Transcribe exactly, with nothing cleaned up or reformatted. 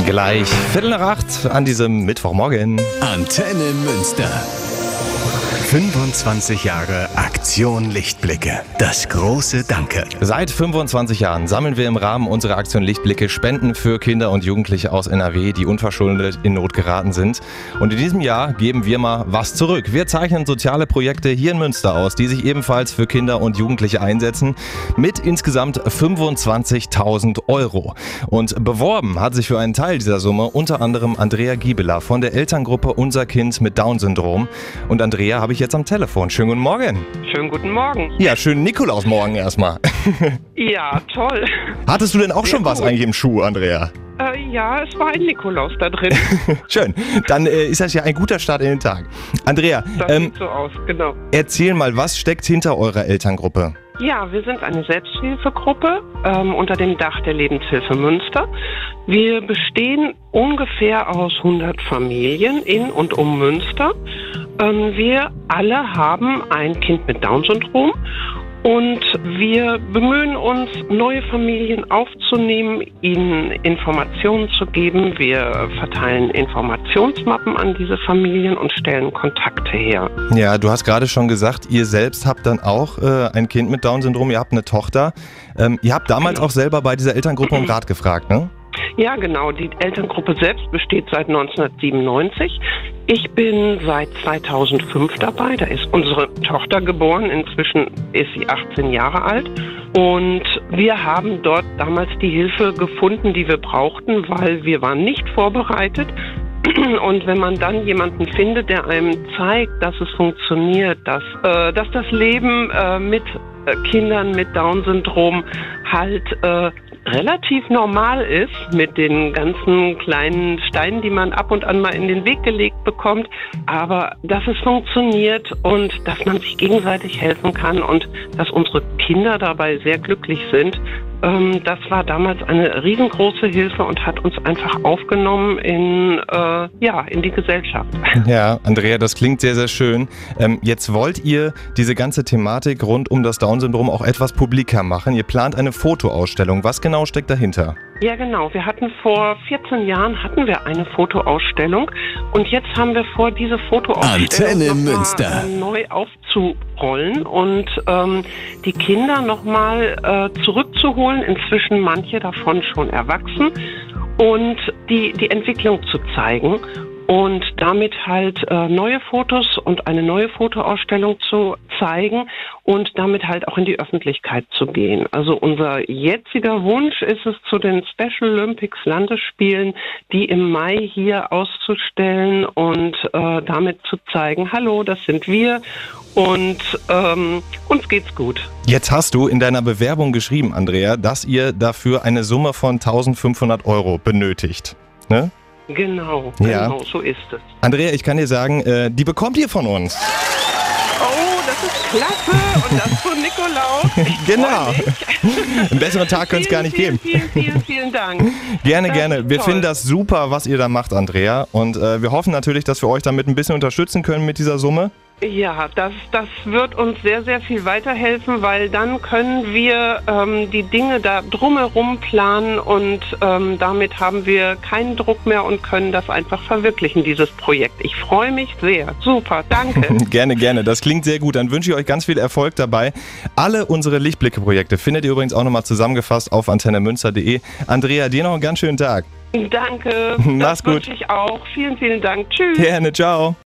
Gleich Viertel nach acht an diesem Mittwochmorgen. Antenne Münster. fünfundzwanzig Jahre Aktion Lichtblicke. Das große Danke. Seit fünfundzwanzig Jahren sammeln wir im Rahmen unserer Aktion Lichtblicke Spenden für Kinder und Jugendliche aus N R W, die unverschuldet in Not geraten sind. Und in diesem Jahr geben wir mal was zurück. Wir zeichnen soziale Projekte hier in Münster aus, die sich ebenfalls für Kinder und Jugendliche einsetzen, mit insgesamt fünfundzwanzigtausend Euro. Und beworben hat sich für einen Teil dieser Summe unter anderem Andrea Giebeler von der Elterngruppe Unser Kind mit Down-Syndrom. Und Andrea habe ich jetzt am Telefon. Schönen guten Morgen. Schönen guten Morgen. Ja, schönen Nikolausmorgen erstmal. Ja, toll. Hattest du denn auch Sehr schon was gut. eigentlich im Schuh, Andrea? Äh, ja, es war ein Nikolaus da drin. Schön. Dann äh, ist das ja ein guter Start in den Tag. Andrea, Das ähm, sieht so aus, genau. erzähl mal, was steckt hinter eurer Elterngruppe? Ja, wir sind eine Selbsthilfegruppe ähm, unter dem Dach der Lebenshilfe Münster. Wir bestehen ungefähr aus hundert Familien in und um Münster. Ähm, wir alle haben ein Kind mit Down-Syndrom. Und wir bemühen uns, neue Familien aufzunehmen, ihnen Informationen zu geben. Wir verteilen Informationsmappen an diese Familien und stellen Kontakte her. Ja, du hast gerade schon gesagt, ihr selbst habt dann auch äh, ein Kind mit Down-Syndrom, ihr habt eine Tochter. Ähm, ihr habt damals Genau. auch selber bei dieser Elterngruppe um Rat gefragt, ne? Ja, genau. Die Elterngruppe selbst besteht seit neunzehnhundertsiebenundneunzig. Ich bin seit zweitausendfünf dabei. Da ist unsere Tochter geboren. Inzwischen ist sie achtzehn Jahre alt. Und wir haben dort damals die Hilfe gefunden, die wir brauchten, weil wir waren nicht vorbereitet. Und wenn man dann jemanden findet, der einem zeigt, dass es funktioniert, dass, äh, dass das Leben äh, mit äh, Kindern mit Down-Syndrom halt äh, relativ normal ist, mit den ganzen kleinen Steinen, die man ab und an mal in den Weg gelegt bekommt, aber dass es funktioniert und dass man sich gegenseitig helfen kann und dass unsere Kinder dabei sehr glücklich sind, ähm, das war damals eine riesengroße Hilfe und hat uns einfach aufgenommen in, äh, ja, in die Gesellschaft. Ja, Andrea, das klingt sehr, sehr schön. Ähm, jetzt wollt ihr diese ganze Thematik rund um das Down-Syndrom auch etwas publiker machen. Ihr plant eine Fotoausstellung. Was genau steckt dahinter? Ja, genau. Wir hatten vor vierzehn Jahren hatten wir eine Fotoausstellung und jetzt haben wir vor, diese Fotoausstellung Antenne noch mal, Münster. äh, neu aufzurollen und ähm, die Kinder nochmal äh, zurückzuholen, inzwischen manche davon schon erwachsen, und die, die Entwicklung zu zeigen. Und damit halt äh, neue Fotos und eine neue Fotoausstellung zu zeigen und damit halt auch in die Öffentlichkeit zu gehen. Also unser jetziger Wunsch ist es, zu den Special Olympics Landesspielen, die im Mai hier auszustellen und äh, damit zu zeigen, hallo, das sind wir und ähm, uns geht's gut. Jetzt hast du in deiner Bewerbung geschrieben, Andrea, dass ihr dafür eine Summe von eintausendfünfhundert Euro benötigt, ne? Genau, Ja. genau, so ist es. Andrea, ich kann dir sagen, äh, die bekommt ihr von uns. Oh, das ist klasse und das von Nikolaus. Ich Genau. freu mich. Einen besseren Tag könnte es gar nicht vielen, geben. Vielen, vielen, vielen Dank. Gerne, Das gerne. ist Wir toll. finden das super, was ihr da macht, Andrea. Und äh, wir hoffen natürlich, dass wir euch damit ein bisschen unterstützen können mit dieser Summe. Ja, das, das wird uns sehr, sehr viel weiterhelfen, weil dann können wir ähm, die Dinge da drumherum planen und ähm, damit haben wir keinen Druck mehr und können das einfach verwirklichen, dieses Projekt. Ich freue mich sehr. Super, danke. Gerne, gerne. Das klingt sehr gut. Dann wünsche ich euch ganz viel Erfolg dabei. Alle unsere Lichtblicke-Projekte findet ihr übrigens auch nochmal zusammengefasst auf antenne münster punkt de. Andrea, dir noch einen ganz schönen Tag. Danke. Mach's Das gut. wünsche ich auch. Vielen, vielen Dank. Tschüss. Gerne, ciao.